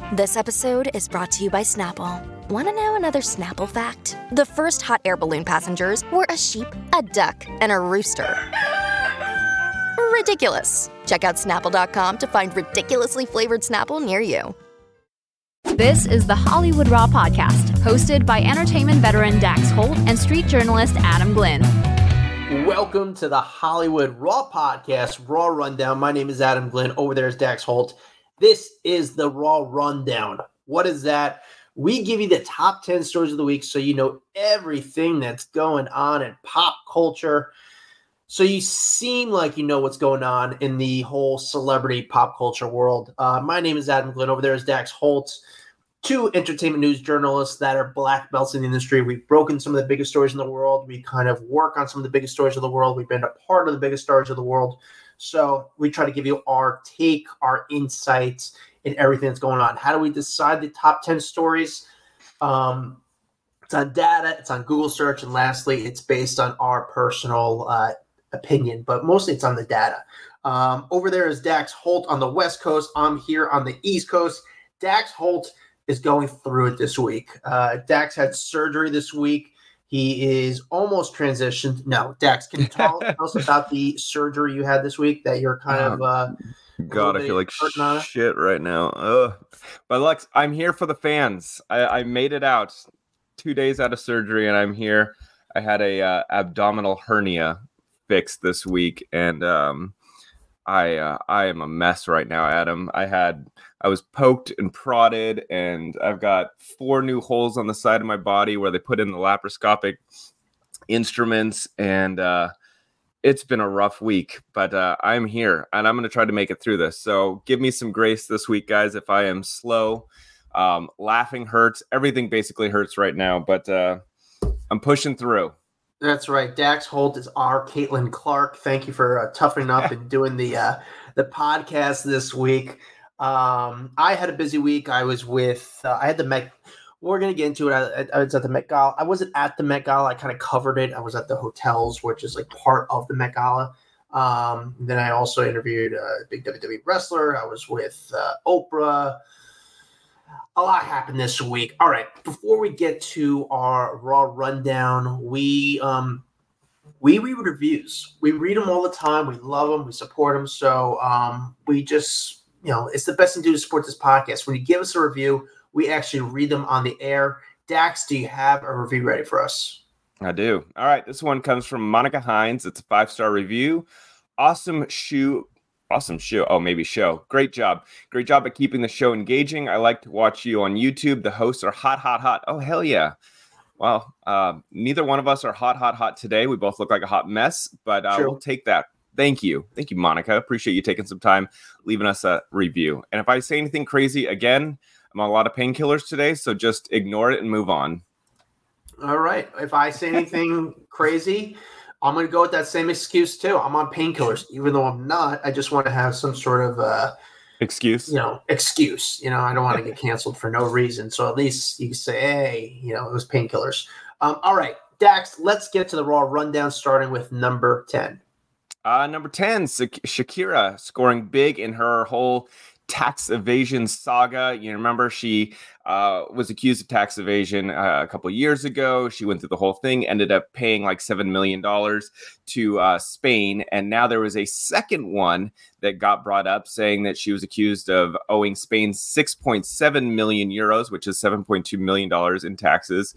This episode is brought to you by Snapple. Want to know another Snapple fact? The first hot air balloon passengers were a sheep, a duck, and a rooster. Ridiculous. Check out Snapple.com to find ridiculously flavored Snapple near you. This is the Hollywood Raw Podcast, hosted by entertainment veteran Dax Holt and street journalist Adam Glynn. Welcome to the Hollywood Raw Podcast, Raw Rundown. My name is Adam Glynn. Over there is Dax Holt. This is the Raw Rundown. What is that? We give you the top 10 stories of the week so you know everything that's going on in pop culture. So you seem like you know what's going on in the whole celebrity pop culture world. My name is Adam Glynn. Over there is Dax Holt. Two entertainment news journalists that are black belts in the industry. We've broken some of the biggest stories in the world. We kind of work on some of the biggest stories of the world. We've been a part of the biggest stories of the world. So we try to give you our take, our insights, and everything that's going on. How do we decide the top 10 stories? It's on data, it's on Google search, and lastly, it's based on our personal opinion, but mostly it's on the data. Over there is Dax Holt on the West Coast. I'm here on the East Coast. Dax Holt is going through it this week. Dax had surgery this week. He is almost transitioned. No, Dax, can you tell us about the surgery you had this week that you're kind of God, I feel like shit right now. But Lex, I'm here for the fans. I made it out 2 days out of surgery, and I'm here. I had a abdominal hernia fixed this week, and I am a mess right now, Adam. I was poked and prodded, and I've got 4 new holes on the side of my body where they put in the laparoscopic instruments, and it's been a rough week, but I'm here, and I'm going to try to make it through this. So give me some grace this week, guys, if I am slow. Laughing hurts. Everything basically hurts right now, but I'm pushing through. That's right. Dax Holt is our Caitlin Clark. Thank you for toughening up and doing the podcast this week. I had a busy week. I was with, I had the Met. We're going to get into it. I was at the Met Gala. I wasn't at the Met Gala. I kind of covered it. I was at the hotels, which is like part of the Met Gala. Then I also interviewed a big WWE wrestler. I was with Oprah. A lot happened this week. All right. Before we get to our Raw Rundown, we read reviews. We read them all the time. We love them. We support them. So we just, it's the best thing to do to support this podcast. When you give us a review, we actually read them on the air. Dax, do you have a review ready for us? I do. All right. This one comes from Monica Hines. It's a 5-star review. Awesome show. Oh, maybe show. Great job. Great job at keeping the show engaging. I like to watch you on YouTube. The hosts are hot, hot, hot. Oh, hell yeah. Well, neither one of us are hot, hot, hot today. We both look like a hot mess, but we'll take that. Thank you. Thank you, Monica. Appreciate you taking some time, leaving us a review. And if I say anything crazy, again, I'm on a lot of painkillers today, so just ignore it and move on. All right. If I say anything crazy, I'm going to go with that same excuse, too. I'm on painkillers. Even though I'm not, I just want to have some sort of excuse. Excuse. I don't want to get canceled for no reason. So at least you can say, hey, it was painkillers. All right. Dax, let's get to the Raw Rundown, starting with number 10. Number 10, Shakira scoring big in her whole tax evasion saga. You remember she was accused of tax evasion a couple of years ago. She went through the whole thing, ended up paying like $7 million to Spain. And now there was a second one that got brought up saying that she was accused of owing Spain 6.7 million euros, which is $7.2 million in taxes.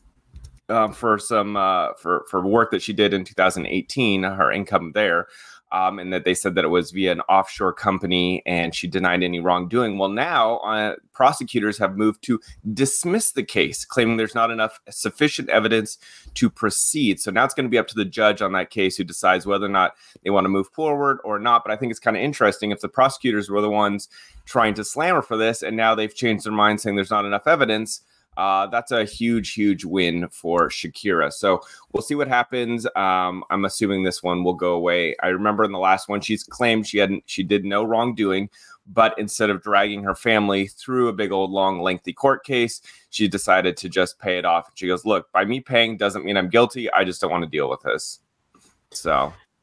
For some for work that she did in 2018, her income there, and that they said that it was via an offshore company, and she denied any wrongdoing. Well, now prosecutors have moved to dismiss the case, claiming there's not enough sufficient evidence to proceed. So now it's going to be up to the judge on that case who decides whether or not they want to move forward or not. But I think it's kind of interesting if the prosecutors were the ones trying to slam her for this, and now they've changed their mind saying there's not enough evidence. That's a huge win for Shakira. So we'll see what happens. I'm assuming this one will go away. I remember in the last one, she's claimed she did no wrongdoing, but instead of dragging her family through a big old long lengthy court case, she decided to just pay it off. She goes, look, by me paying doesn't mean I'm guilty. I just don't want to deal with this. So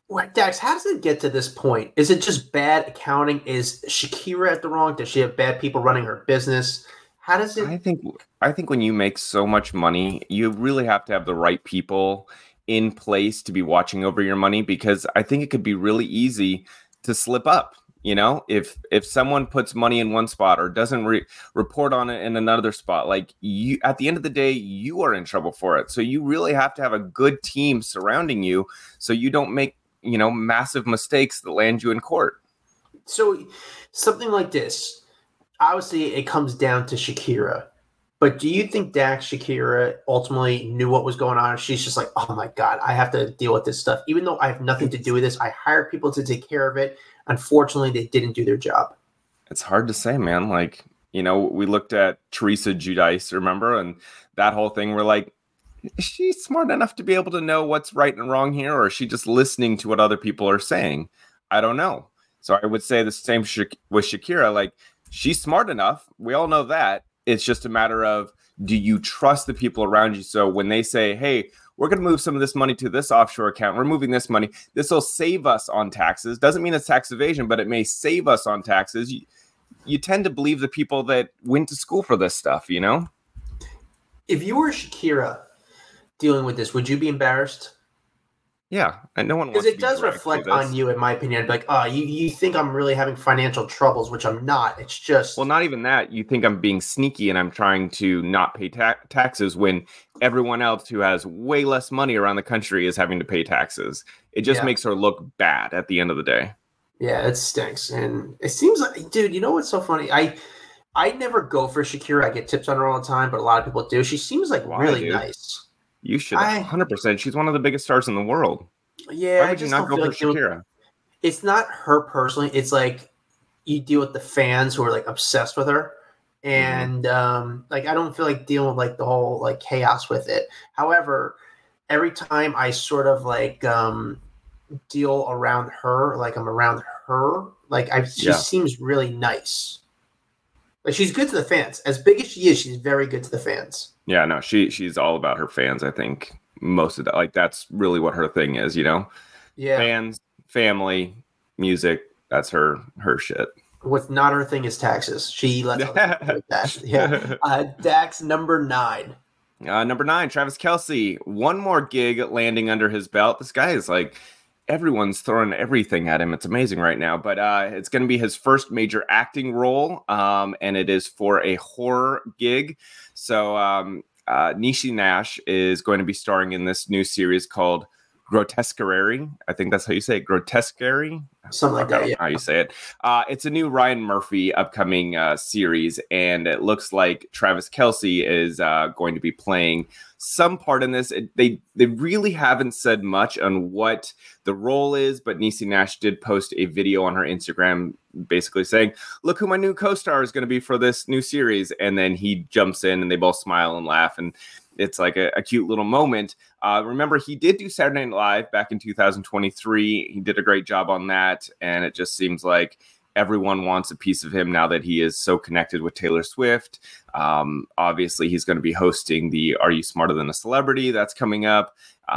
Like, Dax, how does it get to this point? Is it just bad accounting? Is Shakira at the wrong? Does she have bad people running her business? How does it? I think when you make so much money, you really have to have the right people in place to be watching over your money, because I think it could be really easy to slip up. You know, if someone puts money in one spot or doesn't report on it in another spot, like, you, at the end of the day, you are in trouble for it. So you really have to have a good team surrounding you so you don't make, massive mistakes that land you in court. So something like this, obviously it comes down to Shakira. But do you think Dax, Shakira ultimately knew what was going on? She's just like, oh my God, I have to deal with this stuff. Even though I have nothing to do with this, I hired people to take care of it. Unfortunately, they didn't do their job. It's hard to say, man. Like, we looked at Teresa Giudice, remember? And that whole thing, we're like, is she smart enough to be able to know what's right and wrong here? Or is she just listening to what other people are saying? I don't know. So I would say the same with Shakira. Like, she's smart enough. We all know that. It's just a matter of, do you trust the people around you? So when they say, hey, we're going to move some of this money to this offshore account, we're moving this money, this will save us on taxes. Doesn't mean it's tax evasion, but it may save us on taxes. You tend to believe the people that went to school for this stuff, If you were Shakira dealing with this, would you be embarrassed? Yeah, and no one wants because it does reflect on you, in my opinion. Like, oh, you think I'm really having financial troubles, which I'm not. It's just, well, not even that. You think I'm being sneaky and I'm trying to not pay taxes when everyone else who has way less money around the country is having to pay taxes. It just makes her look bad at the end of the day. Yeah, it stinks, and it seems like, dude, you know what's so funny? I never go for Shakira. I get tips on her all the time, but a lot of people do. She seems like really nice. You should 100%. She's one of the biggest stars in the world. Yeah, why would you not go for Shakira? It's not her personally. It's like you deal with the fans who are like obsessed with her, and like I don't feel like dealing with like the whole like chaos with it. However, every time I sort of like deal around her, like I'm around her, like she seems really nice. Like she's good to the fans. As big as she is, she's very good to the fans. Yeah, no, she's all about her fans. I think most of that, like, that's really what her thing is, Yeah, fans, family, music. That's her shit. What's not her thing is taxes. She lets that. Yeah. Dax number 9. Number 9, Travis Kelce. One more gig landing under his belt. This guy is like, everyone's throwing everything at him. It's amazing right now. But it's going to be his first major acting role, and it is for a horror gig. So Niecy Nash is going to be starring in this new series called Grotesquerie. I think that's how you say it. Grotesquerie? Something like that, I don't know how you say it. It's a new Ryan Murphy upcoming series, and it looks like Travis Kelce is going to be playing some part in this. They really haven't said much on what the role is, but Niecy Nash did post a video on her Instagram basically saying, look who my new co-star is going to be for this new series. And then he jumps in and they both smile and laugh. And it's like a cute little moment. Remember, he did do Saturday Night Live back in 2023. He did a great job on that. And it just seems like everyone wants a piece of him now that he is so connected with Taylor Swift. Obviously, he's going to be hosting the Are You Smarter Than a Celebrity? That's coming up.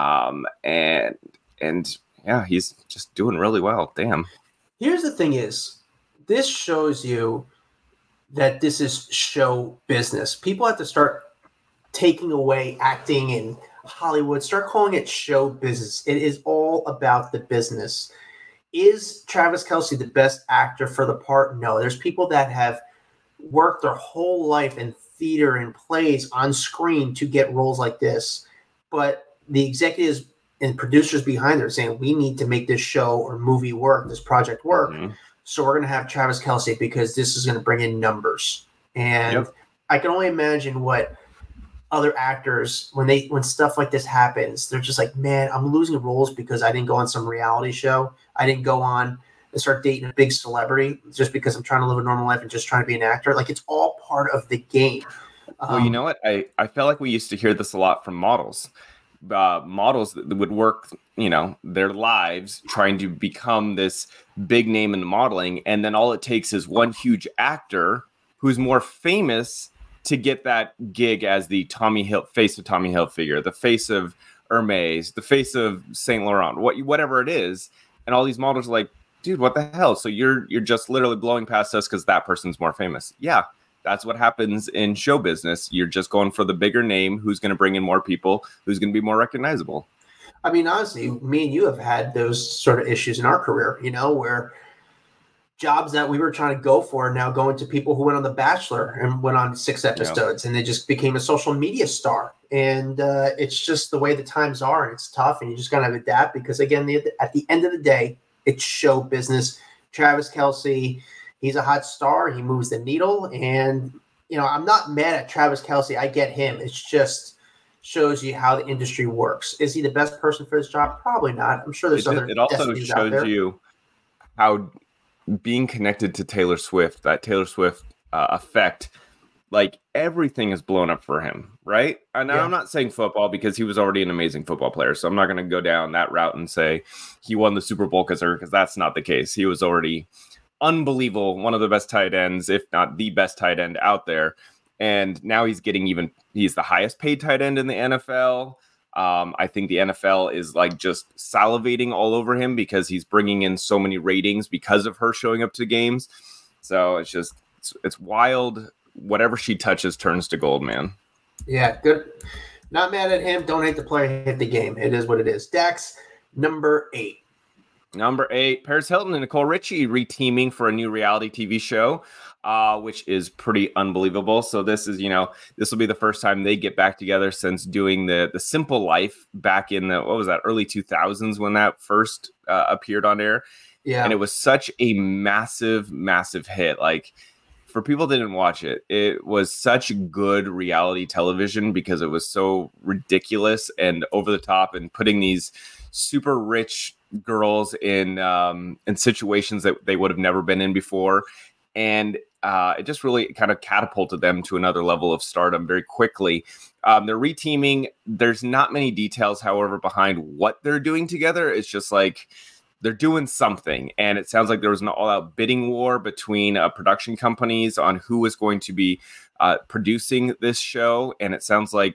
And yeah, he's just doing really well. Damn. Here's the thing is, this shows you that this is show business. People have to start taking away acting in Hollywood, start calling it show business. It is all about the business. Is Travis Kelce the best actor for the part? No. There's people that have worked their whole life in theater and plays on screen to get roles like this. But the executives and producers behind it are saying, we need to make this show or movie work, this project work. So we're going to have Travis Kelce because this is going to bring in numbers. And I can only imagine what other actors, when stuff like this happens, they're just like, man, I'm losing roles because I didn't go on some reality show. I didn't go on and start dating a big celebrity just because I'm trying to live a normal life and just trying to be an actor. Like, it's all part of the game. Well, you know what? I felt like we used to hear this a lot from models. Models that would work, their lives trying to become this big name in the modeling. And then all it takes is one huge actor who's more famous to get that gig as the face of Tommy Hilfiger, the face of Hermes, the face of Saint Laurent, whatever it is, and all these models are like, dude, what the hell? So you're just literally blowing past us because that person's more famous. Yeah, that's what happens in show business. You're just going for the bigger name, who's going to bring in more people, who's going to be more recognizable. I mean, honestly, me and you have had those sort of issues in our career, where jobs that we were trying to go for now going to people who went on The Bachelor and went on 6 episodes and they just became a social media star. And it's just the way the times are, and it's tough, and you just got to adapt because, again, at the end of the day, it's show business. Travis Kelce, he's a hot star. He moves the needle. And, I'm not mad at Travis Kelce. I get him. It's just shows you how the industry works. Is he the best person for his job? Probably not. I'm sure there's other. It also shows you how being connected to Taylor Swift, that Taylor Swift effect, like everything is blown up for him, right? And I'm not saying football because he was already an amazing football player. So I'm not going to go down that route and say he won the Super Bowl because that's not the case. He was already unbelievable, one of the best tight ends, if not the best tight end out there. And now he's the highest paid tight end in the NFL. I think the NFL is like just salivating all over him because he's bringing in so many ratings because of her showing up to games. So it's wild. Whatever she touches turns to gold, man. Yeah, good. Not mad at him. Don't hate the player, hit the game. It is what it is. Dax, number 8. Number 8, Paris Hilton and Nicole Richie reteaming for a new reality TV show, which is pretty unbelievable. So this is, this will be the first time they get back together since doing the Simple Life back in the, early 2000s when that first appeared on air. Yeah. And it was such a massive, massive hit. Like, for people that didn't watch it, it was such good reality television because it was so ridiculous and over the top and putting these super rich girls in situations that they would have never been in before. And it just really kind of catapulted them to another level of stardom very quickly. They're reteaming. There's not many details, however, behind what they're doing together. It's just like they're doing something. And it sounds like there was an all-out bidding war between production companies on who was going to be producing this show. And it sounds like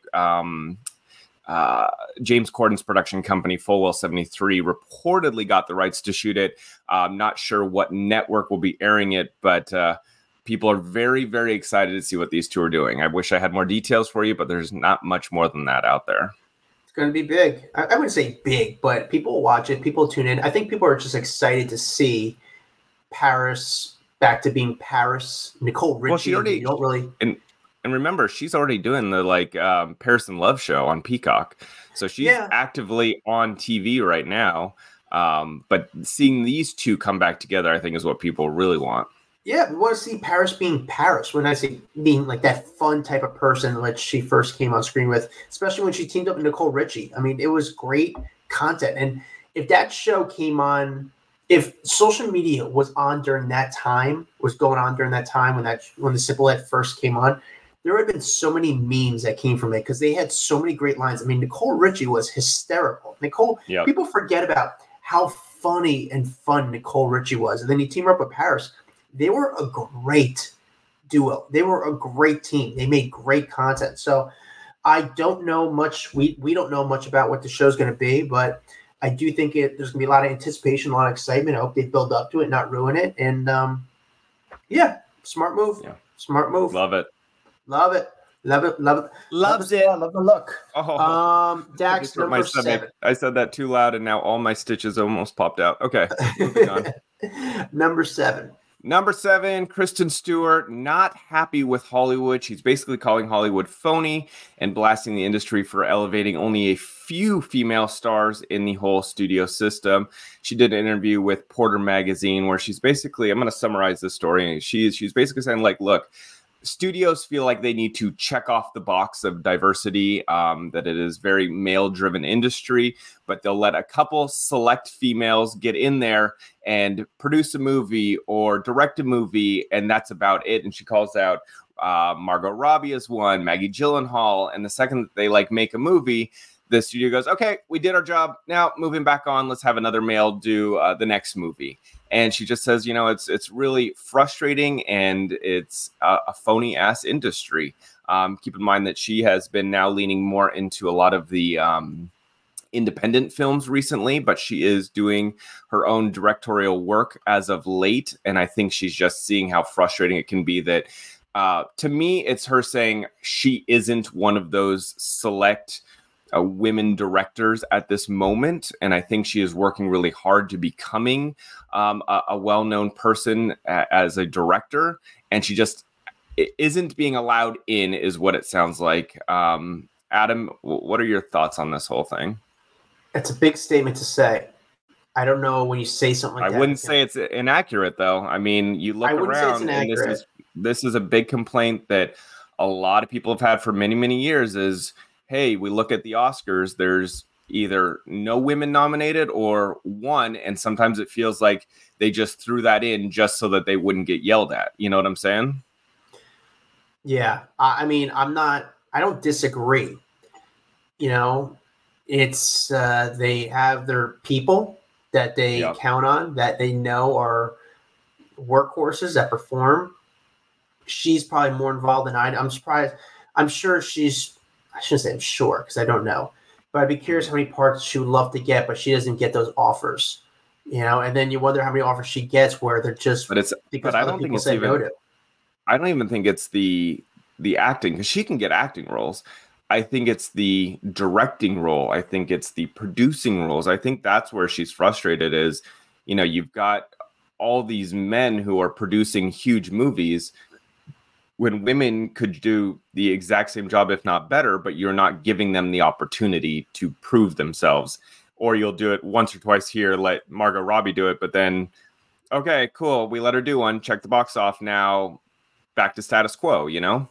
James Corden's production company, Fullwell 73, reportedly got the rights to shoot it. I'm not sure what network will be airing it, but people are very, very excited to see what these two are doing. I wish I had more details for you, but there's not much more than that out there. It's going to be big. I wouldn't say big, but people will watch it. People tune in. I think people are just excited to see Paris back to being Paris. Nicole Richie. Well, she already don't really. And remember, she's already doing the Paris and Love show on Peacock. So she's actively on TV right now. But seeing these two come back together, I think, is what people really want. Yeah, we want to see Paris being Paris. When I say being like that fun type of person that she first came on screen with, especially when she teamed up with Nicole Richie. I mean, it was great content. And if that show came on, if social media was on during that time, was going on during that time when the Simple Life first came on, there would have been so many memes that came from it because they had so many great lines. I mean, Nicole Richie was hysterical. People forget about how funny and fun Nicole Richie was. And then you team her up with Paris. They were a great duo. They were a great team. They made great content. So I don't know much. We don't know much about what the show's going to be, but I do think there's going to be a lot of anticipation, a lot of excitement. I hope they build up to it, not ruin it. And smart move. Yeah. Smart move. Love it. Love it. Love it. Love it. Loves it. Love the look. Dax, number 7. I said that too loud, and now all my stitches almost popped out. Okay. Moving on. Number 7. Number 7, Kristen Stewart, not happy with Hollywood. She's basically calling Hollywood phony and blasting the industry for elevating only a few female stars in the whole studio system. She did an interview with Porter Magazine where she's basically, I'm going to summarize this story. She's basically saying, like, look, studios feel like they need to check off the box of diversity, that it is very male-driven industry, but they'll let a couple select females get in there and produce a movie or direct a movie, and that's about it. And she calls out Margot Robbie as one, Maggie Gyllenhaal, and the second that they make a movie, the studio goes, okay, we did our job. Now moving back on, let's have another male do the next movie. And she just says, it's really frustrating and it's a phony ass industry. Keep in mind that she has been now leaning more into a lot of the independent films recently, but she is doing her own directorial work as of late. And I think she's just seeing how frustrating it can be that, to me, it's her saying she isn't one of those select women directors at this moment. And I think she is working really hard to becoming a well-known person as a director. And she just isn't being allowed in, is what it sounds like. Adam, what are your thoughts on this whole thing? It's a big statement to say. I don't know when you say something like that. I wouldn't say it's inaccurate, though. I mean, you look around, and this is a big complaint that a lot of people have had for many, many years is, hey, we look at the Oscars, there's either no women nominated or one, and sometimes it feels like they just threw that in just so that they wouldn't get yelled at. You know what I'm saying? Yeah. I mean, I don't disagree. You know, it's they have their people that they count on, that they know are workhorses that perform. She's probably more involved than I am. I'm surprised. I'm sure she's, I shouldn't say I'm sure because I don't know, but I'd be curious how many parts she would love to get, but she doesn't get those offers, you know, and then you wonder how many offers she gets where they're just, because I don't think it's even, no to. I don't even think it's the acting, because she can get acting roles. I think it's the directing role. I think it's the producing roles. I think that's where she's frustrated is, you know, you've got all these men who are producing huge movies when women could do the exact same job, if not better, but you're not giving them the opportunity to prove themselves. Or you'll do it once or twice here, let Margot Robbie do it, but then, okay, cool, we let her do one, check the box off, now back to status quo, you know?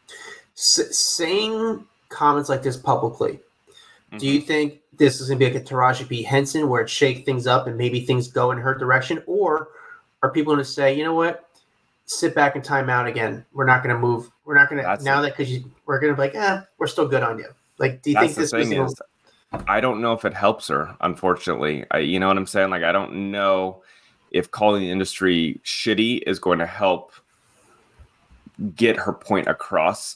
Saying comments like this publicly, do you think this is going to be like a Taraji P. Henson where it shake things up and maybe things go in her direction? Or are people going to say, you know what, sit back and time out again. We're not going to move. We're not going to, now that, because we're going to be like, we're still good on you. Like, do you think this is, I don't know if it helps her, unfortunately. You know what I'm saying? Like, I don't know if calling the industry shitty is going to help get her point across.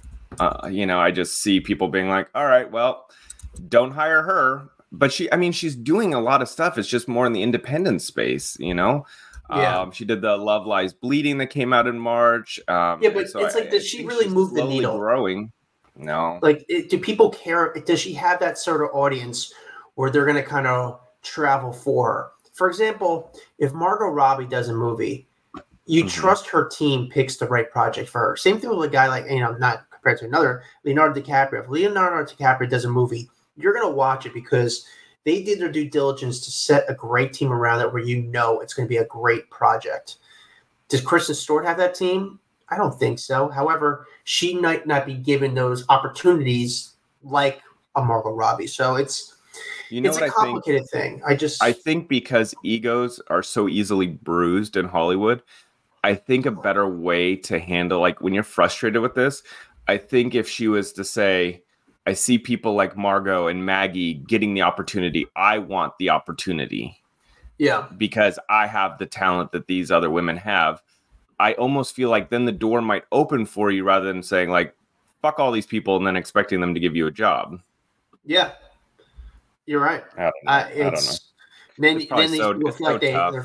You know, I just see people being like, all right, well, don't hire her. But she's doing a lot of stuff. It's just more in the independent space, you know? Yeah. She did the Love Lies Bleeding that came out in March. But it's like, does she really move the needle? Growing. No. Like, do people care? Does she have that sort of audience where they're going to kind of travel for her? For example, if Margot Robbie does a movie, you trust her team picks the right project for her. Same thing with a guy like, you know, not compared to another, Leonardo DiCaprio. If Leonardo DiCaprio does a movie, you're going to watch it because they did their due diligence to set a great team around it where you know it's going to be a great project. Does Kristen Stewart have that team? I don't think so. However, she might not be given those opportunities like a Margot Robbie. So it's a complicated thing. I think because egos are so easily bruised in Hollywood, I think a better way to handle, like when you're frustrated with this, I think if she was to say, I see people like Margot and Maggie getting the opportunity, I want the opportunity. Yeah. Because I have the talent that these other women have. I almost feel like then the door might open for you rather than saying like, fuck all these people and then expecting them to give you a job. Yeah. You're right. I don't know. Then they feel like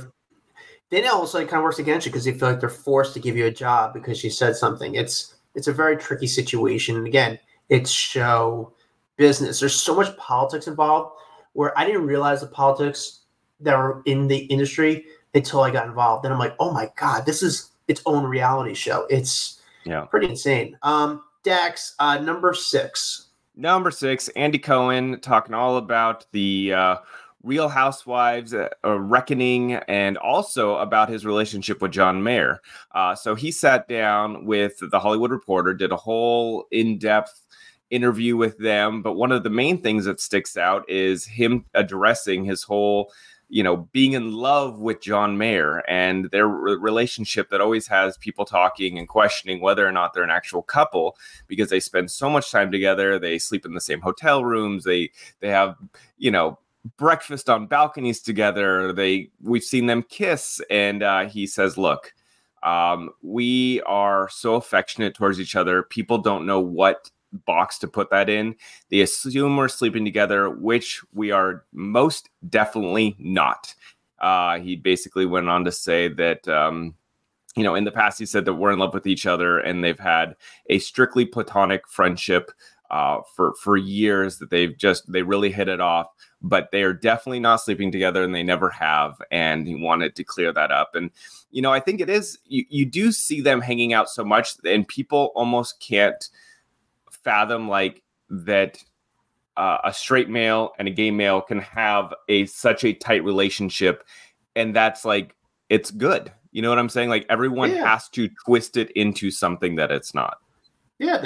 then it also kind of works against you because they feel like they're forced to give you a job because you said something. It's a very tricky situation. And again, it's show business. There's so much politics involved where I didn't realize the politics that were in the industry until I got involved. And I'm like, oh my God, this is its own reality show. It's pretty insane. Dax, number 6. Number 6, Andy Cohen talking all about the Real Housewives reckoning and also about his relationship with John Mayer. So he sat down with The Hollywood Reporter, did a whole in-depth interview with them. But one of the main things that sticks out is him addressing his whole, you know, being in love with John Mayer and their relationship that always has people talking and questioning whether or not they're an actual couple because they spend so much time together. They sleep in the same hotel rooms. They have, you know, breakfast on balconies together. We've seen them kiss. And he says, look, we are so affectionate towards each other. People don't know what box to put that in. They assume we're sleeping together, which we are most definitely not. He basically went on to say that, in the past, he said that we're in love with each other and they've had a strictly platonic friendship for years, that they really hit it off, but they are definitely not sleeping together and they never have. And he wanted to clear that up. And, I think it is, you do see them hanging out so much and people almost can't fathom like that. A straight male and a gay male can have such a tight relationship, and that's like, it's good. You know what I'm saying? Like everyone has to twist it into something that it's not. Yeah,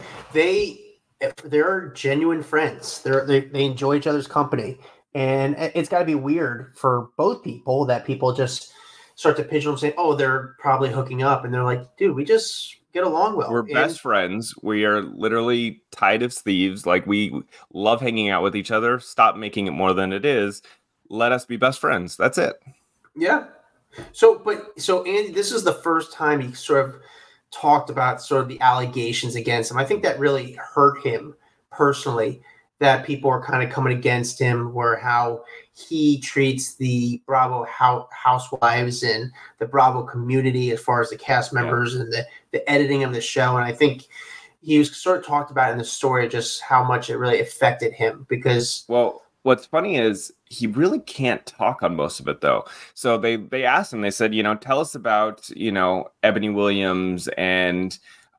they're genuine friends. They enjoy each other's company, and it's got to be weird for both people that people just start to pigeonhole and say, "Oh, they're probably hooking up," and they're like, "Dude, we just get along well. We're best friends. We are literally tight as thieves. Like we love hanging out with each other. Stop making it more than it is. Let us be best friends. That's it." Yeah. So Andy, this is the first time he sort of talked about sort of the allegations against him. I think that really hurt him personally, that people are kind of coming against him, where how he treats the Bravo housewives and the Bravo community as far as the cast members and the editing of the show. And I think he was sort of talked about in the story just how much it really affected him because... Well, what's funny is he really can't talk on most of it, though. So they asked him, they said, tell us about, Ebony Williams and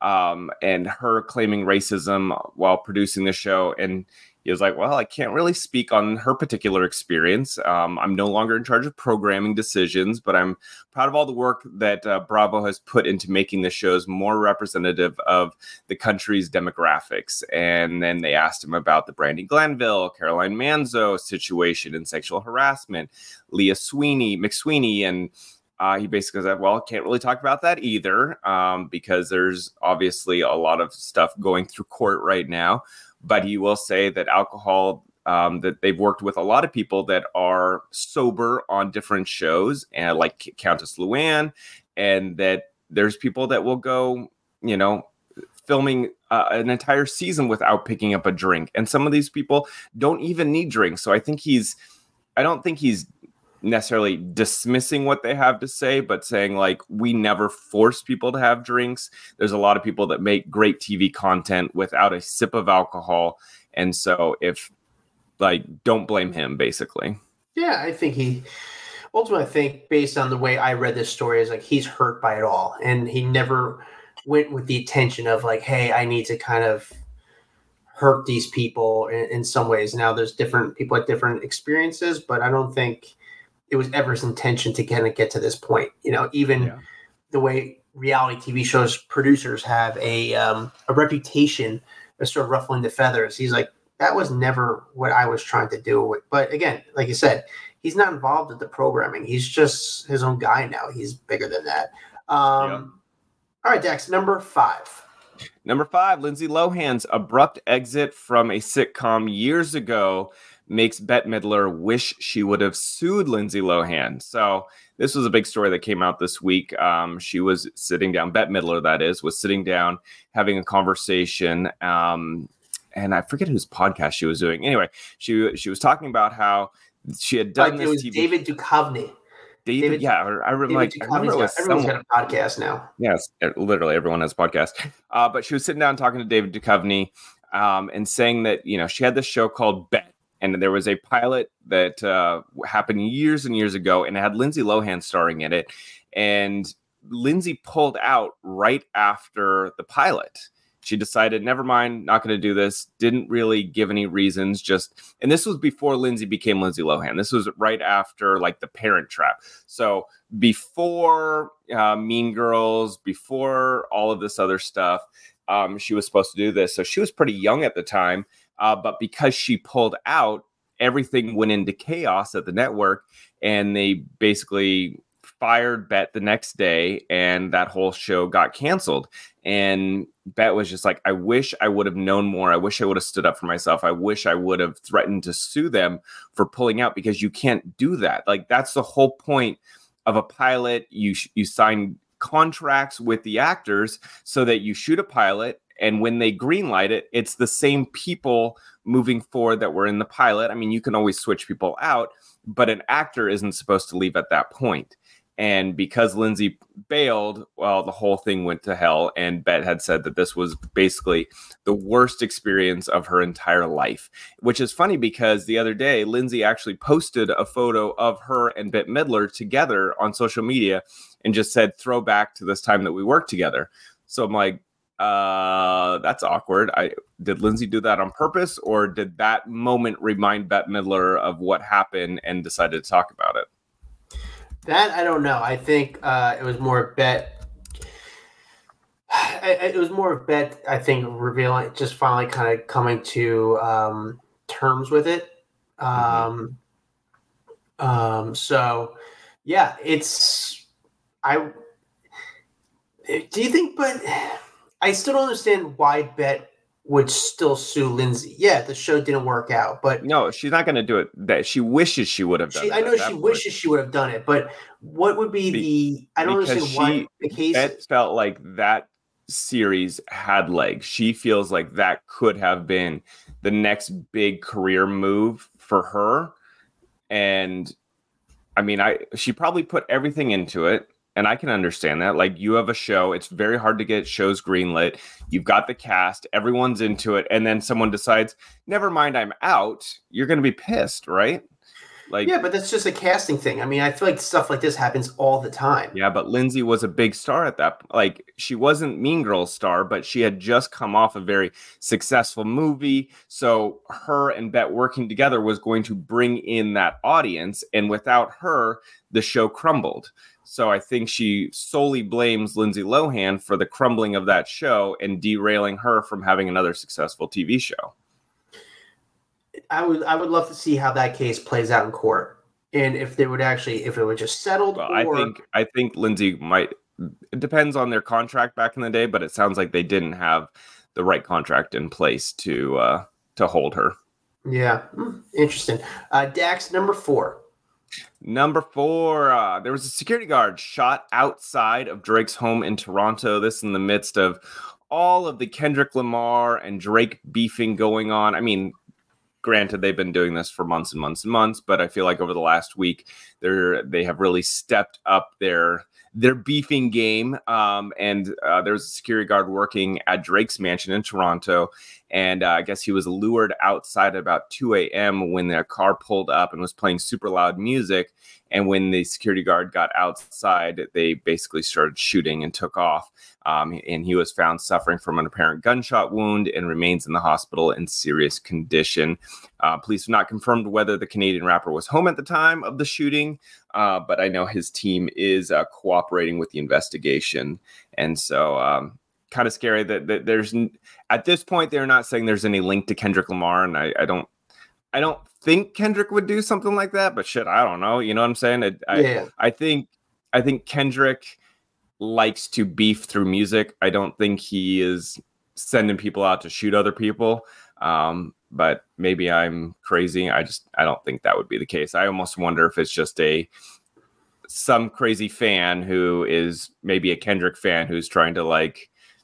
her claiming racism while producing the show. And he was like, well, I can't really speak on her particular experience. I'm no longer in charge of programming decisions, but I'm proud of all the work that Bravo has put into making the shows more representative of the country's demographics. And then they asked him about the Brandi Glanville, Caroline Manzo situation and sexual harassment, Leah McSweeney, and he basically said, well, I can't really talk about that either because there's obviously a lot of stuff going through court right now. But he will say that alcohol, that they've worked with a lot of people that are sober on different shows, and like Countess Luann, and that there's people that will go, filming an entire season without picking up a drink. And some of these people don't even need drinks. So I don't think he's necessarily dismissing what they have to say, but saying like, we never force people to have drinks. There's a lot of people that make great TV content without a sip of alcohol. And so don't blame him, basically. Yeah, I think ultimately, I think based on the way I read this story, is like he's hurt by it all. And he never went with the intention of like, hey, I need to kind of hurt these people in some ways. Now there's different people have different experiences, but I don't think it was ever his intention to kind of get to this point. The way reality TV shows producers have a reputation of sort of ruffling the feathers. He's like, that was never what I was trying to do. But again, like you said, he's not involved with the programming. He's just his own guy now. He's bigger than that. All right, Dax, number 5. Number 5, Lindsay Lohan's abrupt exit from a sitcom years ago makes Bette Midler wish she would have sued Lindsay Lohan. So this was a big story that came out this week. She was sitting down, Bette Midler, that is, was sitting down having a conversation. And I forget whose podcast she was doing. Anyway, she was talking about how she had done this. It was David Duchovny. David, I remember it was everyone's got a podcast now. Yes, literally everyone has a podcast. But she was sitting down talking to David Duchovny and saying that, she had this show called Bet. And there was a pilot that happened years and years ago, and it had Lindsay Lohan starring in it. And Lindsay pulled out right after the pilot. She decided, never mind, not going to do this. Didn't really give any reasons. And this was before Lindsay became Lindsay Lohan. This was right after like The Parent Trap. So before Mean Girls, before all of this other stuff, she was supposed to do this. So she was pretty young at the time. But because she pulled out, everything went into chaos at the network, and they basically fired Bette the next day, and that whole show got canceled. And Bette was just like, I wish I would have known more. I wish I would have stood up for myself. I wish I would have threatened to sue them for pulling out, because you can't do that. Like, that's the whole point of a pilot. You sign contracts with the actors so that you shoot a pilot and when they greenlight it, it's the same people moving forward that were in the pilot. I mean, you can always switch people out, but an actor isn't supposed to leave at that point. And because Lindsay bailed, well, the whole thing went to hell. And Bette had said that this was basically the worst experience of her entire life, which is funny because the other day, Lindsay actually posted a photo of her and Bette Midler together on social media and just said, throwback to this time that we worked together. So I'm like, that's awkward. Did Lindsay do that on purpose, or did that moment remind Bette Midler of what happened and decided to talk about it? That I don't know. I think it was more Bette. It was more of Bette, I think, revealing, just finally kind of coming to terms with it. So, yeah, it's. Do you think? But I still don't understand why Bette would still sue Lindsay. Yeah, the show didn't work out, but no, she's not going to do it. That she wishes she would have done it. I know she wishes she would have done it, but what would be I don't understand why the case Bette felt like that series had legs. She feels like that could have been the next big career move for her. And I mean, she probably put everything into it. And I can understand that. Like, you have a show. It's very hard to get shows greenlit. You've got the cast. Everyone's into it. And then someone decides, never mind, I'm out. You're going to be pissed, right? Like, yeah, but that's just a casting thing. I mean, I feel like stuff like this happens all the time. Yeah, but Lindsay was a big star at that. Like, she wasn't Mean Girls star, but she had just come off a very successful movie. So her and Bette working together was going to bring in that audience. And without her, the show crumbled. So I think she solely blames Lindsay Lohan for the crumbling of that show and derailing her from having another successful TV show. I would love to see how that case plays out in court, and if it would just settled. Well, I think Lindsay might. It depends on their contract back in the day, but it sounds like they didn't have the right contract in place to hold her. Yeah, interesting. Dax, number 4. Number 4, there was a security guard shot outside of Drake's home in Toronto. This in the midst of all of the Kendrick Lamar and Drake beefing going on. I mean, granted, they've been doing this for months and months and months, but I feel like over the last week, they have really stepped up their beefing game. And there was a security guard working at Drake's mansion in Toronto. And I guess he was lured outside about 2 a.m. when their car pulled up and was playing super loud music. And when the security guard got outside, they basically started shooting and took off. And he was found suffering from an apparent gunshot wound and remains in the hospital in serious condition. Police have not confirmed whether the Canadian rapper was home at the time of the shooting, but I know his team is cooperating with the investigation. And so kind of scary that there's, at this point, they're not saying there's any link to Kendrick Lamar. And I don't think Kendrick would do something like that, but shit, I don't know. You know what I'm saying? I think Kendrick likes to beef through music. I don't think he is sending people out to shoot other people. But maybe I'm crazy. I don't think that would be the case. I almost wonder if it's just some crazy fan who is maybe a Kendrick fan who's trying to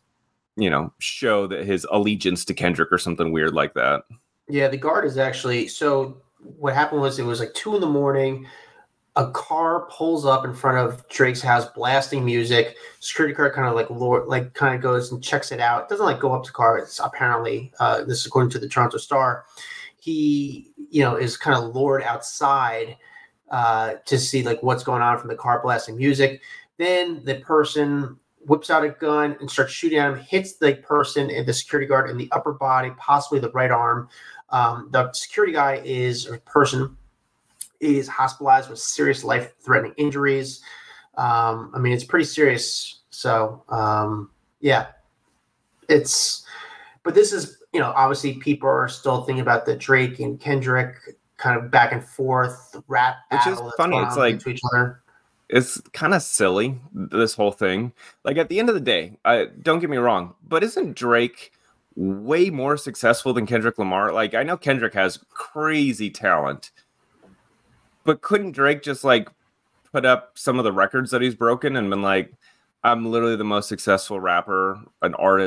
show that his allegiance to Kendrick or something weird like that. Yeah, the guard is actually, so what happened was it was like 2 a.m. A car pulls up in front of Drake's house, blasting music. Security guard kind of goes and checks it out. It doesn't go up to the car. It's apparently, this is according to the Toronto Star, he, is kind of lured outside to see what's going on from the car blasting music. Then the person whips out a gun and starts shooting at him, hits the person and the security guard in the upper body, possibly the right arm. The security guy is hospitalized with serious life-threatening injuries. It's pretty serious. So, but this is, obviously people are still thinking about the Drake and Kendrick kind of back and forth rap battle. Which is funny. It's like, to each other. It's kind of silly, this whole thing. At the end of the day, don't get me wrong, but isn't Drake way more successful than Kendrick Lamar? I know Kendrick has crazy talent, but couldn't Drake just put up some of the records that he's broken and been like, I'm literally the most successful rapper, an artist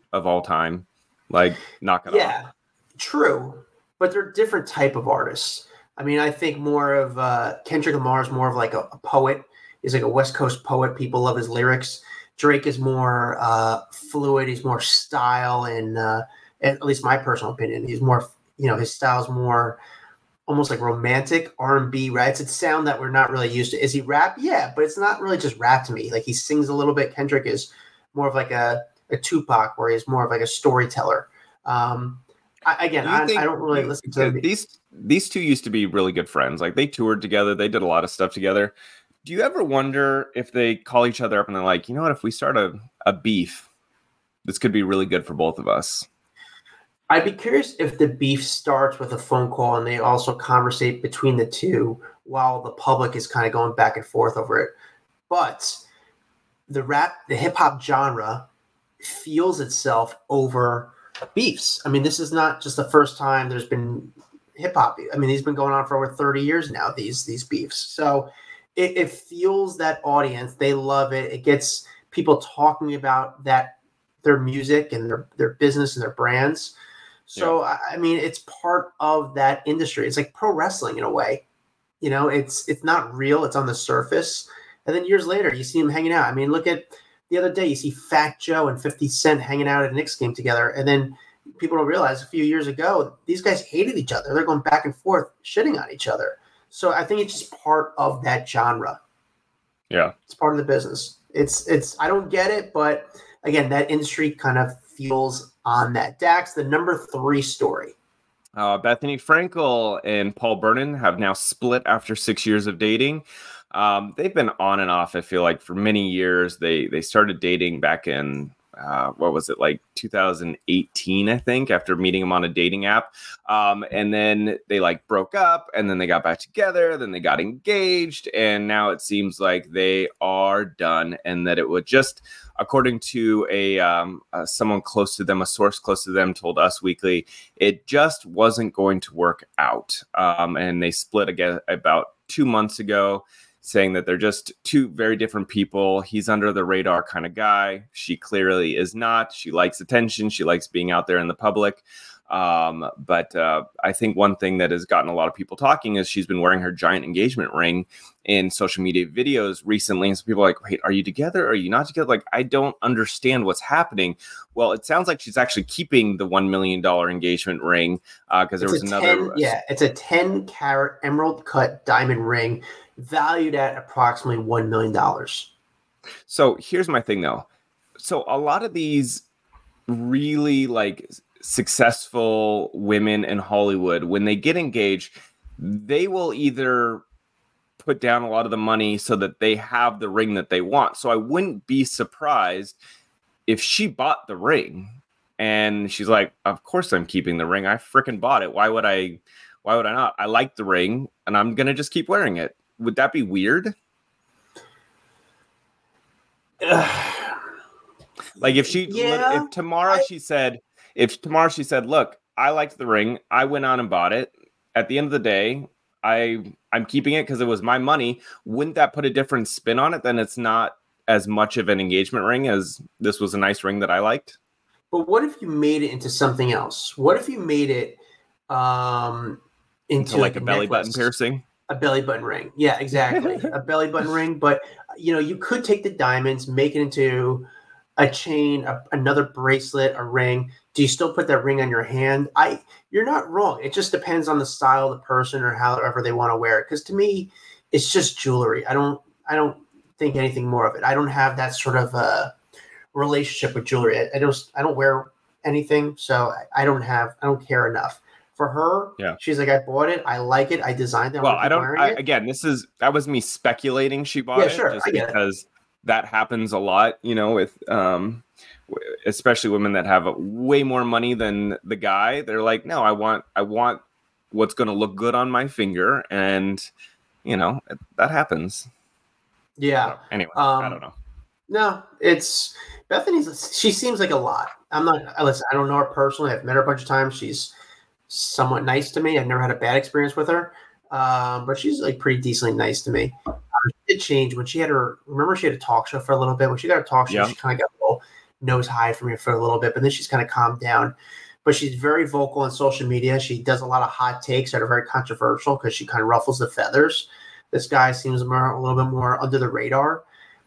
of all time. Like, knock it off. Yeah, true. But they're different type of artists. I mean, I think more of Kendrick Lamar is more of like a poet. He's like a West Coast poet. People love his lyrics. Drake is more fluid. He's more style, and at least my personal opinion, he's more, his style's more almost like romantic R&B, right? It's a sound that we're not really used to. Is he rap? Yeah, but it's not really just rap to me. Like, he sings a little bit. Kendrick is more of like a Tupac, where he's more of like a storyteller. I don't really listen to them. These two used to be really good friends. Like, they toured together. They did a lot of stuff together. Do you ever wonder if they call each other up and they're like, you know what, if we start a beef, this could be really good for both of us? I'd be curious if the beef starts with a phone call and they also conversate between the two while the public is kind of going back and forth over it. But the hip hop genre feels itself over beefs. I mean, this is not just the first time there's been hip hop. I mean, these have been going on for over 30 years now, these beefs. So it fuels that audience. They love it. It gets people talking about their music and their business and their brands. So, yeah. I mean, it's part of that industry. It's like pro wrestling in a way. It's not real. It's on the surface. And then years later, you see them hanging out. I mean, look at the other day, you see Fat Joe and 50 Cent hanging out at a Knicks game together. And then people don't realize a few years ago, these guys hated each other. They're going back and forth, shitting on each other. So I think it's just part of that genre. Yeah. It's part of the business. It's I don't get it, but again, that industry kind of feels on that. Dax, the number 3 story. Bethany Frankel and Paul Vernon have now split after 6 years of dating. They've been on and off, I feel like, for many years. They started dating back in, 2018, I think, after meeting him on a dating app. And then they broke up, and then they got back together, then they got engaged, and now it seems like they are done, and that it would just, according to someone close to them, a source close to them told Us Weekly, it just wasn't going to work out. And they split again about 2 months ago, saying that they're just two very different people. He's under the radar kind of guy. She clearly is not. She likes attention. She likes being out there in the public. But I think one thing that has gotten a lot of people talking is she's been wearing her giant engagement ring in social media videos recently. And so people are like, wait, are you together? Are you not together? Like, I don't understand what's happening. Well, it sounds like she's actually keeping the $1 million engagement ring because there was another. It's a 10-carat emerald cut diamond ring valued at approximately $1 million. So here's my thing, though. So a lot of these really successful women in Hollywood, when they get engaged, they will either put down a lot of the money so that they have the ring that they want. So I wouldn't be surprised if she bought the ring and she's like, of course I'm keeping the ring. I freaking bought it. Why would I not? I like the ring and I'm going to just keep wearing it. Would that be weird? If tomorrow she said, look, I liked the ring, I went on and bought it. At the end of the day, I'm keeping it because it was my money. Wouldn't that put a different spin on it? Then it's not as much of an engagement ring as this was a nice ring that I liked. But what if you made it into something else? What if you made it into like a belly button piercing? A belly button ring. Yeah, exactly. A belly button ring. But, you could take the diamonds, make it into a chain, another bracelet, a ring. Do you still put that ring on your hand? You're not wrong. It just depends on the style of the person or however they want to wear it. Because to me, it's just jewelry. I don't think anything more of it. I don't have that sort of relationship with jewelry. I don't wear anything, so I don't care enough. For her, yeah. She's like, I bought it, I like it, I designed it. Well, that was me speculating she bought it, sure, just because that happens a lot, with especially women that have way more money than the guy. They're like, no, I want what's going to look good on my finger, and that happens. Yeah. So, anyway, I don't know. No, it's she seems like a lot. I don't know her personally. I've met her a bunch of times. She's somewhat nice to me. I've never had a bad experience with her, but she's pretty decently nice to me. It changed when she had a talk show for a little bit. When she got a talk show, She kind of got a little nose high from me for a little bit, but then she's kind of calmed down. But she's very vocal on social media. She does a lot of hot takes that are very controversial because she kind of ruffles the feathers. This guy seems a little bit more under the radar.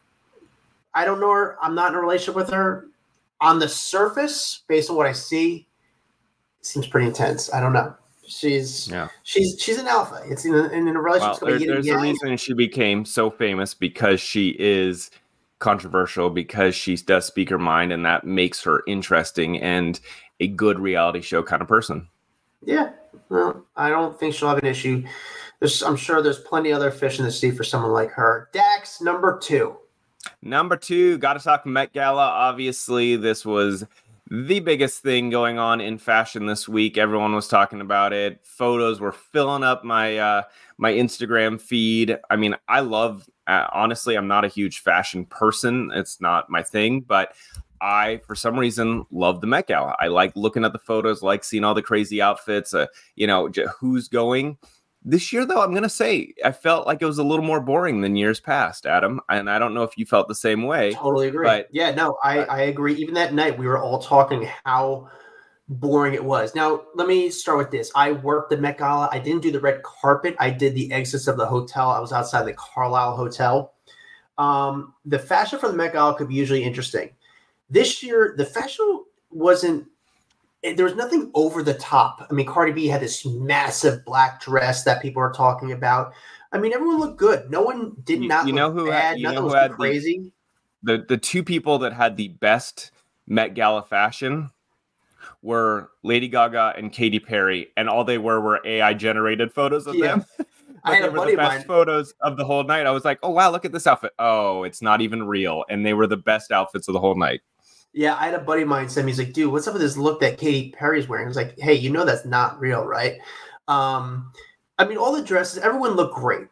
I don't know her. I'm not in a relationship with her. On the surface, based on what I see, it seems pretty intense. I don't know. She's an alpha. It's in a relationship. Well, there's a reason she became so famous, because she is controversial, because she does speak her mind, and that makes her interesting and a good reality show kind of person. Yeah, well, I don't think she'll have an issue. I'm sure there's plenty other fish in the sea for someone like her. Dax, number 2. Number 2, got to talk Met Gala. Obviously, this was the biggest thing going on in fashion this week. Everyone was talking about it. Photos were filling up my my Instagram feed. I mean, I love, honestly, I'm not a huge fashion person. It's not my thing, but I, for some reason, love the Met Gala. I like looking at the photos, like seeing all the crazy outfits, who's going. This year, though, I'm going to say I felt like it was a little more boring than years past, Adam. And I don't know if you felt the same way. Totally agree. But, yeah, no, I agree. Even that night, we were all talking how boring it was. Now, let me start with this. I worked the Met Gala. I didn't do the red carpet. I did the exits of the hotel. I was outside the Carlisle Hotel. The fashion for the Met Gala could be usually interesting. This year, the fashion wasn't – there was nothing over the top. I mean, Cardi B had this massive black dress that people are talking about. I mean, everyone looked good. No one did not look bad. Nothing was crazy. The two people that had the best Met Gala fashion were Lady Gaga and Katy Perry, and all they were AI-generated photos of them. I had a buddy of mine. Best photos of the whole night. I was like, oh, wow, look at this outfit. Oh, it's not even real. And they were the best outfits of the whole night. Yeah, I had a buddy of mine send me, he's like, dude, what's up with this look that Katy Perry's wearing? I was like, hey, that's not real, right? I mean, all the dresses, everyone looked great.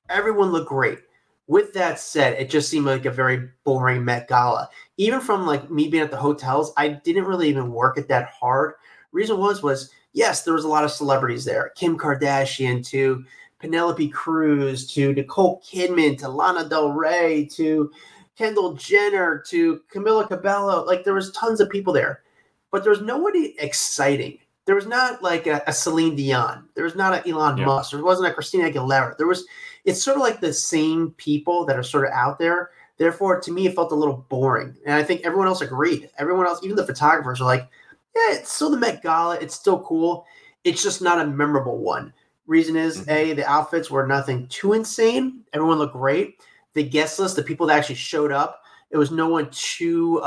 With that said, it just seemed like a very boring Met Gala. Even from like me being at the hotels, I didn't really even work it that hard. Reason was yes, there was a lot of celebrities there. Kim Kardashian to Penelope Cruz to Nicole Kidman to Lana Del Rey to Kendall Jenner to Camila Cabello. Like, there was tons of people there, but there was nobody exciting. There was not like a Celine Dion. There was not an Elon Musk. There wasn't a Christina Aguilera. It's sort of like the same people that are sort of out there. Therefore, to me, it felt a little boring. And I think everyone else agreed. Everyone else, even the photographers, are like, yeah, it's still the Met Gala. It's still cool. It's just not a memorable one. Reason is, the outfits were nothing too insane. Everyone looked great. The guest list, the people that actually showed up, it was no one too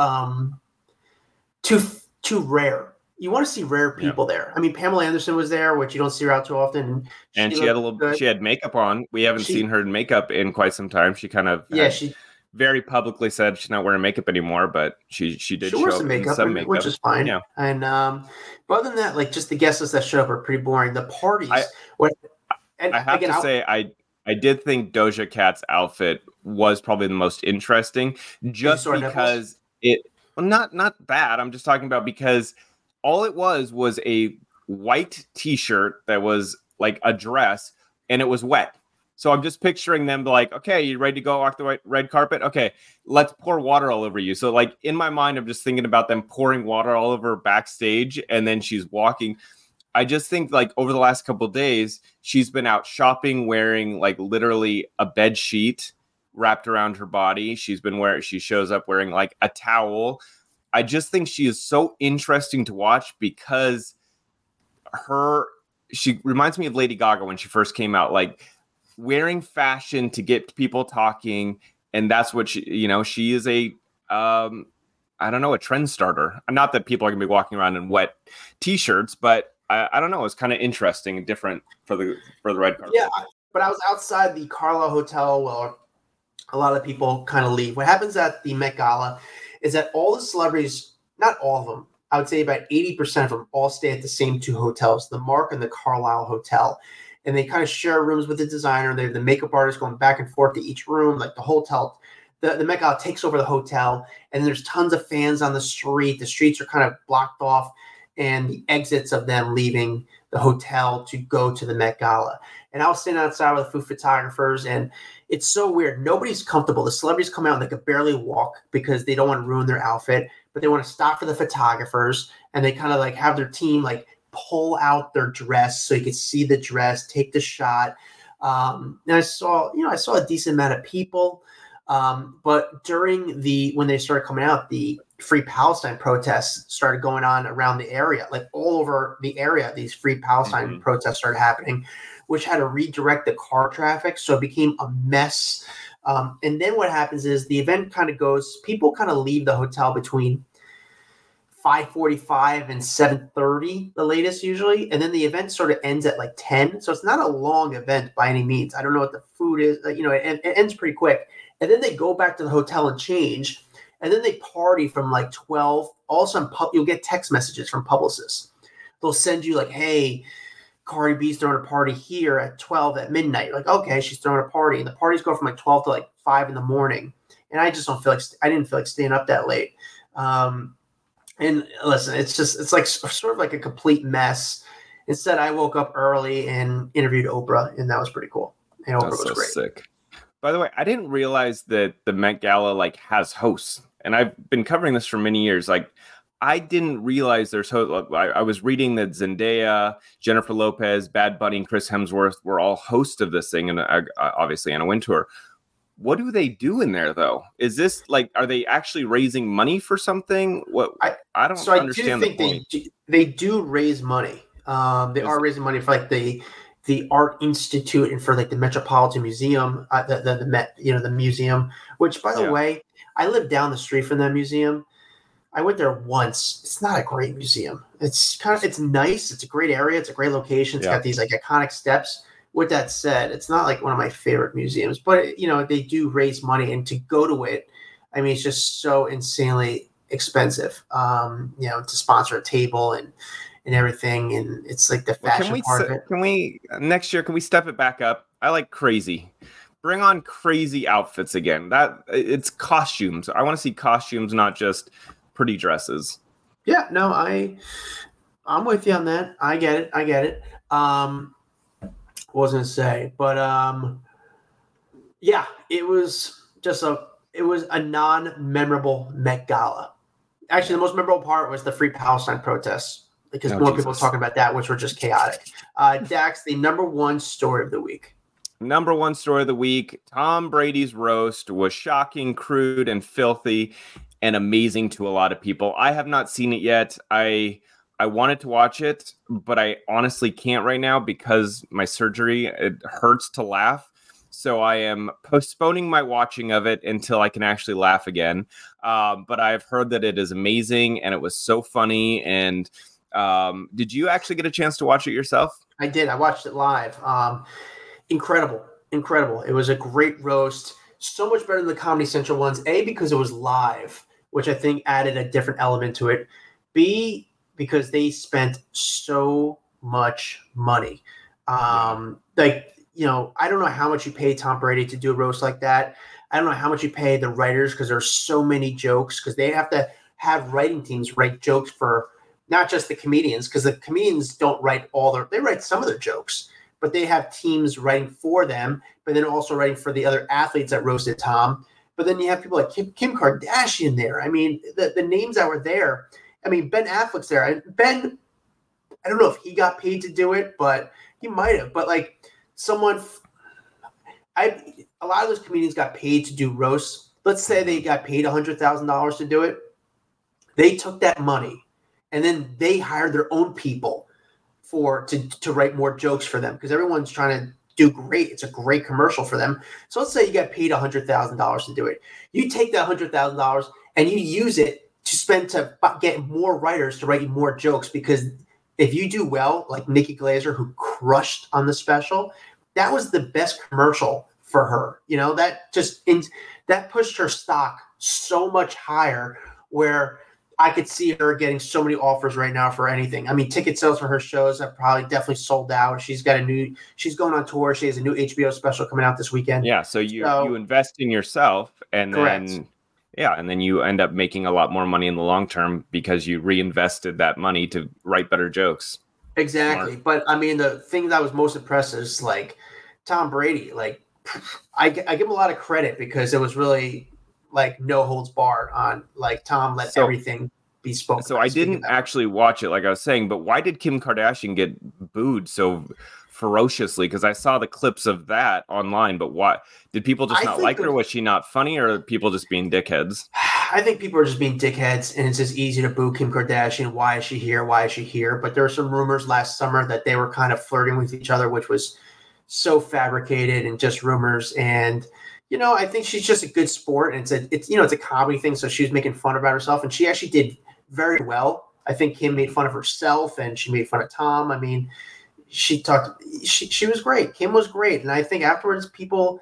rare. You want to see rare people there. I mean, Pamela Anderson was there, which you don't see her out too often. And she had makeup on. We haven't seen her in makeup in quite some time. She kind of she very publicly said she's not wearing makeup anymore, but she did show up in some makeup, which is fine. Yeah. And but other than that, like, just the guest lists that showed up are pretty boring. The parties. I have to say, I did think Doja Cat's outfit was probably the most interesting, just because not bad. I'm just talking about because all it was a white t-shirt that was like a dress, and it was wet. So I'm just picturing them like, okay, you ready to go walk the red carpet? Okay, let's pour water all over you. So like in my mind, I'm just thinking about them pouring water all over backstage, and then she's walking. I just think like over the last couple of days, she's been out shopping wearing like literally a bed sheet wrapped around her body. She shows up wearing like a towel. I just think she is so interesting to watch because she reminds me of Lady Gaga when she first came out, like wearing fashion to get people talking. And that's what she is a trend starter. Not that people are gonna be walking around in wet t-shirts, but I don't know. It's kind of interesting and different for the red carpet. Yeah, but I was outside the Carlisle Hotel where a lot of people kind of leave. What happens at the Met Gala is that all the celebrities, not all of them, I would say about 80% of them all stay at the same two hotels, the Mark and the Carlisle Hotel. And they kind of share rooms with the designer. They have the makeup artist going back and forth to each room, like the hotel. The Met Gala takes over the hotel, and there's tons of fans on the street. The streets are kind of blocked off, and the exits of them leaving the hotel to go to the Met Gala. And I was sitting outside with the food photographers, and it's so weird. Nobody's comfortable. The celebrities come out and they could barely walk because they don't want to ruin their outfit. But but they want to stop for the photographers, and they kind of like have their team like pull out their dress so you can see the dress, take the shot. And I saw a decent amount of people. But during when they started coming out, the Free Palestine protests started going on around the area, like all over the area. These Free Palestine protests started happening, which had to redirect the car traffic. So it became a mess. And then what happens is the event kind of goes, people kind of leave the hotel between 5:45 and 7:30, the latest usually. And then the event sort of ends at like 10. So it's not a long event by any means. I don't know what the food is. It ends pretty quick. And then they go back to the hotel and change. And then they party from like 12. All of a sudden, you'll get text messages from publicists. They'll send you like, hey, Cardi B's throwing a party here at 12 at midnight. You're like, okay, she's throwing a party. And the parties go from like 12 to like 5 in the morning. And I just don't feel like, I didn't feel like staying up that late. And listen, it's like sort of like a complete mess. Instead, I woke up early and interviewed Oprah, and that was pretty cool. And Oprah was great. Sick. By the way, I didn't realize that the Met Gala like has hosts, and I've been covering this for many years. Like, I didn't realize there's hosts. I was reading that Zendaya, Jennifer Lopez, Bad Bunny, and Chris Hemsworth were all hosts of this thing, and obviously Anna Wintour. What do they do in there, though? Is this like, are they actually raising money for something? What I don't understand. I do think they do raise money. They are raising money for like the Art Institute and for like the Metropolitan Museum, the Met, the museum. Which, by the way, I live down the street from that museum. I went there once. It's not a great museum. It's nice. It's a great area. It's a great location. It's got these like iconic steps. With that said, it's not like one of my favorite museums, but they do raise money, and to go to it, I mean, it's just so insanely expensive. To sponsor a table and everything, and it's like the fashion part of it. Can we next year? Can we step it back up? I like crazy. Bring on crazy outfits again. That it's costumes. I want to see costumes, not just pretty dresses. Yeah, no, I'm with you on that. I get it. Wasn't to say, but it was a non-memorable Met Gala. Actually, the most memorable part was the Free Palestine protests, because more people were talking about that, which were just chaotic. Dax, the number one story of the week. Number one story of the week: Tom Brady's roast was shocking, crude, and filthy, and amazing to a lot of people. I have not seen it yet. I wanted to watch it, but I honestly can't right now because my surgery, it hurts to laugh. So I am postponing my watching of it until I can actually laugh again. But I've heard that it is amazing and it was so funny. And did you actually get a chance to watch it yourself? I did. I watched it live. Incredible. It was a great roast. So much better than the Comedy Central ones. A, because it was live, which I think added a different element to it. B, because they spent so much money. I don't know how much you pay Tom Brady to do a roast like that. I don't know how much you pay the writers, because there's so many jokes, because they have to have writing teams write jokes for not just the comedians, because the comedians don't write they write some of their jokes, but they have teams writing for them, but then also writing for the other athletes that roasted Tom. But then you have people like Kim Kardashian there. I mean, the names that were there. I mean, Ben Affleck's there. Ben, I don't know if he got paid to do it, but he might have. But like a lot of those comedians got paid to do roasts. Let's say they got paid $100,000 to do it. They took that money and then they hired their own people to write more jokes for them, because everyone's trying to do great. It's a great commercial for them. So let's say you got paid $100,000 to do it. You take that $100,000 and you use it to spend to get more writers to write you more jokes, because if you do well, like Nikki Glaser, who crushed on the special, that was the best commercial for her. That pushed her stock so much higher, where I could see her getting so many offers right now for anything. I mean, ticket sales for her shows have probably definitely sold out. She's going on tour. She has a new HBO special coming out this weekend. Yeah. So you invest in yourself, and correct. And then you end up making a lot more money in the long term because you reinvested that money to write better jokes. Exactly. Smart. But I mean, the thing that was most impressive is like Tom Brady. Like, I give him a lot of credit, because it was really like no holds barred on like Tom let everything be spoken. So I didn't actually watch it, like I was saying, but why did Kim Kardashian get booed so ferociously? Because I saw the clips of that online, but why did people just not like her? Was she not funny, or are people just being dickheads? I think people are just being dickheads, and it's just easy to boo Kim Kardashian. Why is she here? Why is she here? But there were some rumors last summer that they were kind of flirting with each other, which was so fabricated and just rumors. And I think she's just a good sport, and it's a comedy thing. So she was making fun about herself, and she actually did very well. I think Kim made fun of herself, and she made fun of Tom. I mean, she was great. Kim was great, and I think afterwards, people,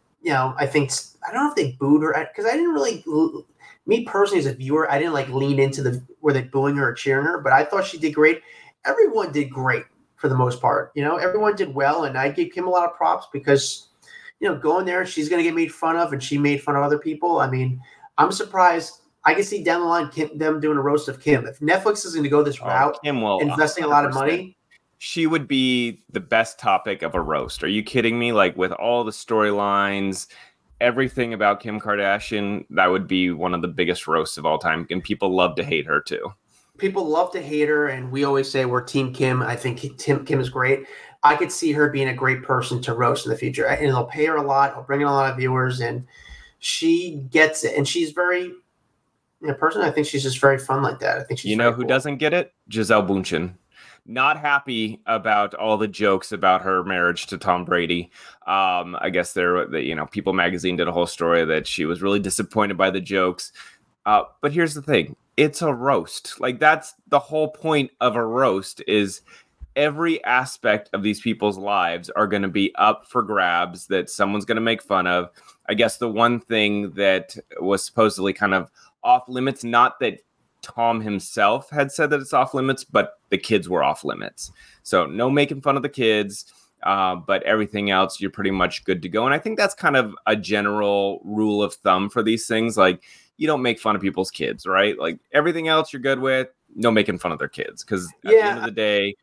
I don't know if they booed her because I didn't really. Me personally, as a viewer, I didn't like lean into were they booing her or cheering her, but I thought she did great. Everyone did great for the most part. Everyone did well, and I give Kim a lot of props because, going there, she's going to get made fun of, and she made fun of other people. I mean, I'm surprised. I can see down the line them doing a roast of Kim. If Netflix is going to go this route, Kim will, investing 100%. A lot of money, she would be the best topic of a roast. Are you kidding me? Like with all the storylines, everything about Kim Kardashian, that would be one of the biggest roasts of all time. And people love to hate her too. People love to hate her. And we always say we're Team Kim. I think Kim is great. I could see her being a great person to roast in the future. And they'll pay her a lot. They'll bring in a lot of viewers. And she gets it. And she's very, personally, I think she's just very fun like that. I think she's who doesn't get it? Gisele Bündchen. Not happy about all the jokes about her marriage to Tom Brady. I guess People Magazine did a whole story that she was really disappointed by the jokes. But here's the thing. It's a roast. Like that's the whole point of a roast is every aspect of these people's lives are going to be up for grabs that someone's going to make fun of. I guess the one thing that was supposedly kind of off limits, not that Tom himself had said that it's off limits, but the kids were off limits. So no making fun of the kids, but everything else, you're pretty much good to go. And I think that's kind of a general rule of thumb for these things. Like you don't make fun of people's kids, right? Like everything else you're good with, no making fun of their kids. Because at the end of the day,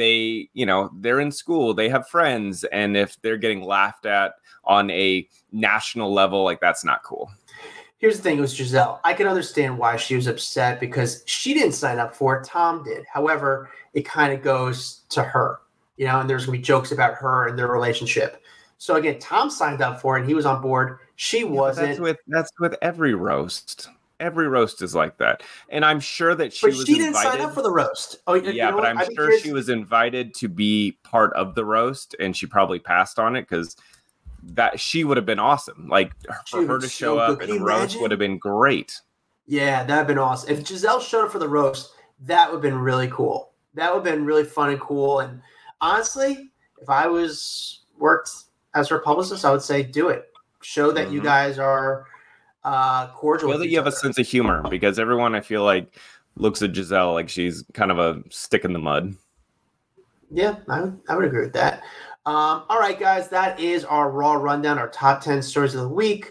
they're in school, they have friends. And if they're getting laughed at on a national level, like that's not cool. Here's the thing, it was Gisele. I can understand why she was upset because she didn't sign up for it. Tom did. However, it kind of goes to her, and there's going to be jokes about her and their relationship. So again, Tom signed up for it and he was on board. She wasn't. That's with every roast. Every roast is like that. And I'm sure that she didn't sign up for the roast. Oh, yeah, but I'm sure she was invited to be part of the roast and she probably passed on it because that she would have been awesome. Like for her to show up and roast would have been great. Yeah, that'd have been awesome. If Gisele showed up for the roast, that would have been really cool. That would have been really fun and cool. And honestly, if I worked as her publicist, I would say do it. Show that you guys are cordial. Show that you have a sense of humor because everyone I feel like looks at Gisele like she's kind of a stick in the mud. Yeah, I would agree with that. All right, guys, that is our Raw Rundown, our top 10 stories of the week.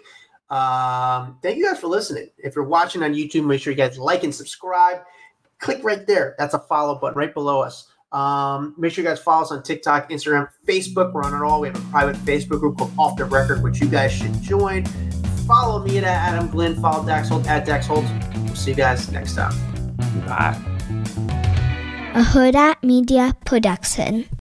Thank you guys for listening. If you're watching on YouTube, make sure you guys like and subscribe. Click right there. That's a follow button right below us. Make sure you guys follow us on TikTok, Instagram, Facebook. We're on it all. We have a private Facebook group called Off the Record, which you guys should join. Follow me at Adam Glynn. Follow Dax Holt at Dax Holt. We'll see you guys next time. Bye. A Huda Media Production.